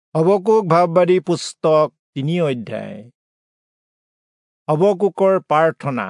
Habakkuk ভাৱবাদী পুস্তক ৩ অধ্যায়। হবকুকৰ প্ৰাৰ্থনা।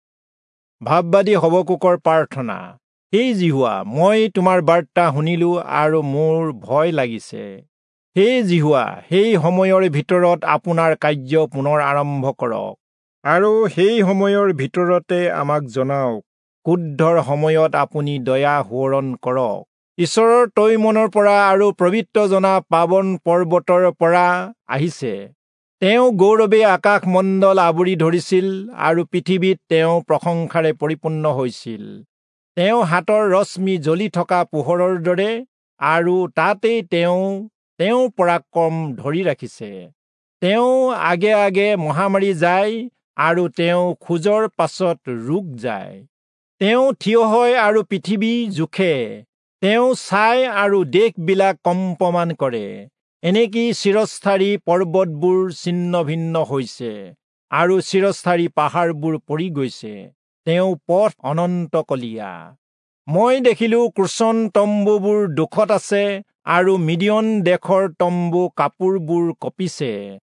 ভাৱবাদী হবকুকৰ প্ৰাৰ্থনা। হে জিহুৱা, মই তোমাৰ বাৰ্তা শুনিলো আৰু মোৰ ভয় লাগিছে। হে জিহুৱা, সেই সময়ৰ ভিতৰত আপোনাৰ কাৰ্য পুনৰ আৰম্ভ কৰক আৰু সেই সময়ৰ ভিতৰতে আমাক জনাওক। ক্ৰোধৰ সময়ত আপুনি দয়া সোৱৰণ কৰক। ঈশ্বৰৰ তৈমনৰ পৰা আৰু পবিত্ৰ জনা পাৱন পৰ্বতৰ পৰা আহিছে। তেওঁ গৌৰৱে আকাশমণ্ডল আৱৰি ধৰিছিল আৰু পৃথিৱীত তেওঁ প্ৰশংসাৰে পৰিপূৰ্ণ হৈছিল। তেওঁ হাতৰ ৰশ্মি জ্বলি থকা পোহৰৰ দৰে আৰু তাতেই তেওঁ পৰাক্ৰম ধৰি ৰাখিছে। তেওঁ আগে আগে মহামাৰী যায় আৰু তেওঁ খোজৰ পাছত ৰোগ যায়। তেওঁ থিয় হয় আৰু পৃথিৱী জোখে। তেওঁ চাই আৰু দেশবিলাক কম্পমান কৰে। এনেকি চিৰস্থায়ী পৰ্বতবোৰ ছিন্ন ভিন্ন হৈছে আৰু চিৰস্থায়ী পাহাৰবোৰ পৰি গৈছে। তেওঁ পথ অনন্তকলীয়া। মই দেখিলো কুশন তম্বুবোৰ দুখত আছে আৰু মিডিয়ন দেশৰ তম্বু কাপোৰবোৰ কঁপিছে।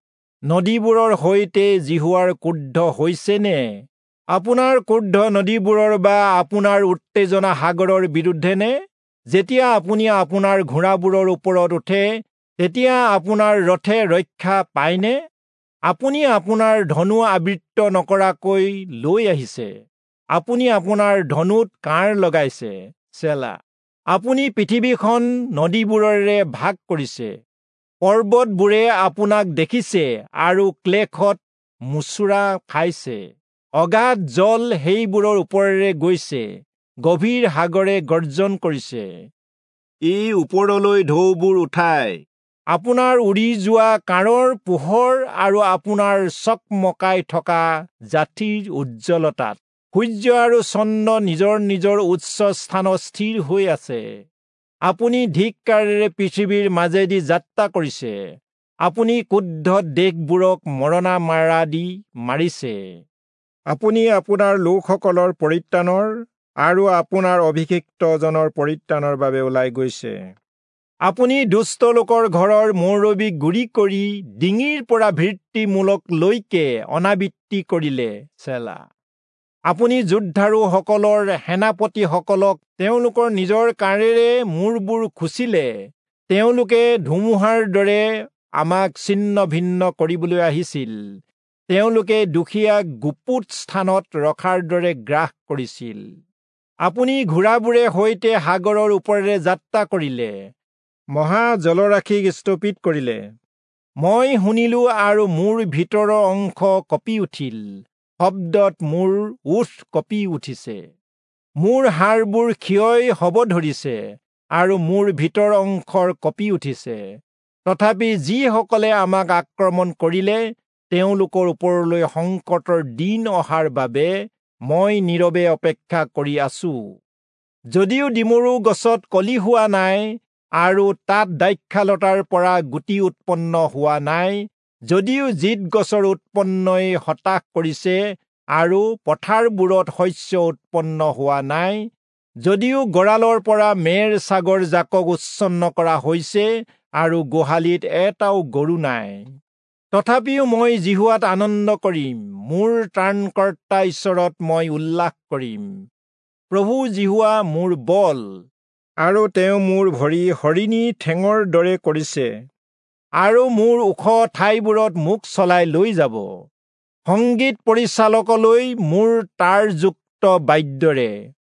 নদীবোৰৰ সৈতে জিহুৱাৰ ক্ৰোধ হৈছেনে? আপোনাৰ ক্ৰোধ নদীবোৰৰ বা আপোনাৰ উত্তেজনা সাগৰৰ বিৰুদ্ধে নে? যেতিয়া আপুনি আপোনাৰ ঘোঁৰাবোৰৰ ওপৰত উঠে, তেতিয়া আপোনাৰ ৰথে ৰক্ষা পায়নে? আপুনি আপোনাৰ ধনু আবৃত্ত নকৰাকৈ লৈ আহিছে। আপুনি আপোনাৰ ধনুত কাঁড় লগাইছে। চেলা। আপুনি পৃথিৱীখন নদীবোৰেৰে ভাগ কৰিছে। পৰ্বতবোৰে আপোনাক দেখিছে আৰু ক্লেশত মোচোৰা খাইছে। অগাধ জল সেইবোৰৰ ওপৰেৰে গৈছে। গভীৰ সাগৰে গৰ্জন কৰিছে। ই ওপৰলৈ ঢৌবোৰ উঠায়। আপোনাৰ উৰি যোৱা কাঁড়ৰ পোহৰ আৰু আপোনাৰ চকমকাই থকা জাঠিৰ উজ্জ্বলতাত সূৰ্য আৰু চন্দ্ৰ নিজৰ নিজৰ উচ্চ স্থানত স্থিৰ হৈ আছে। আপুনি ধিক্কাৰেৰে পৃথিৱীৰ মাজেদি যাত্ৰা কৰিছে। আপুনি ক্ৰোধত দেশবোৰক মৰণা মাৰা দি মাৰিছে। আপুনি আপোনাৰ লোকসকলৰ পৰিত্ৰাণৰ আৰু আপোনাৰ অভিষিক্তজনৰ পৰিত্ৰাণৰ বাবে ওলাই গৈছে। আপুনি দুষ্ট লোকৰ ঘৰৰ মুৰব্বীক গুৰি কৰি ডিঙিৰ পৰা ভৃত্যিমূলকলৈকে অনাবৃত্তি কৰিলে। চেলা। আপুনি যোদ্ধাৰুসকলৰ সেনাপতিসকলক তেওঁলোকৰ নিজৰ কাঁড়েৰে মূৰবোৰ খুচিলে। তেওঁলোকে ধুমুহাৰ দৰে আমাক ছিন্ন ভিন্ন কৰিবলৈ আহিছিল। তেওঁলোকে দুখীয়াক গুপুত স্থানত ৰখাৰ দৰে গ্ৰাস কৰিছিল। আপুনি ঘোঁৰাবোৰে সৈতে সাগৰৰ ওপৰেৰে যাত্ৰা কৰিলে। মহা জলৰাশিক স্থপিত কৰিলে। মই শুনিলো আৰু মোৰ ভিতৰৰ অংশ কঁপি উঠিল। শব্দত মোৰ ওঠ কঁপি উঠিছে। মোৰ হাড়বোৰ ক্ষয় হ'ব ধৰিছে আৰু মোৰ ভিতৰ অংশৰ কঁপি উঠিছে। তথাপি যিসকলে আমাক আক্ৰমণ কৰিলে, তেওঁলোকৰ ওপৰলৈ সংকটৰ দিন অহাৰ বাবে মই নীৰৱে অপেক্ষা কৰি আছো। যদিও ডিমৰু গছত কলি হোৱা নাই আৰু তাত দ্ৰাক্ষালতাৰ পৰা গুটি উৎপন্ন হোৱা নাই, যদিও জিত গছৰ উৎপন্নই হতাশ কৰিছে আৰু পথাৰবোৰত শস্য উৎপন্ন হোৱা নাই, যদিও গৰালৰ পৰা মেৰ ছাগৰ জাকক উচ্ছন্ন কৰা হৈছে আৰু গোহালিত এটাও গৰু নাই, তথাপিও মই জিহুৱাত আনন্দ কৰিম। মোৰ ত্ৰাণকৰ্তা ঈশ্বৰত মই উল্লাস কৰিম। প্ৰভু জিহুৱা মোৰ বল আৰু তেওঁ মোৰ ভৰি হৰিণী ঠেঙৰ দৰে কৰিছে আৰু মোৰ ওখ ঠাইবোৰত মোক চলাই লৈ যাব। সংগীত পৰিচালকলৈ মোৰ তাঁৰযুক্ত বাদ্যৰে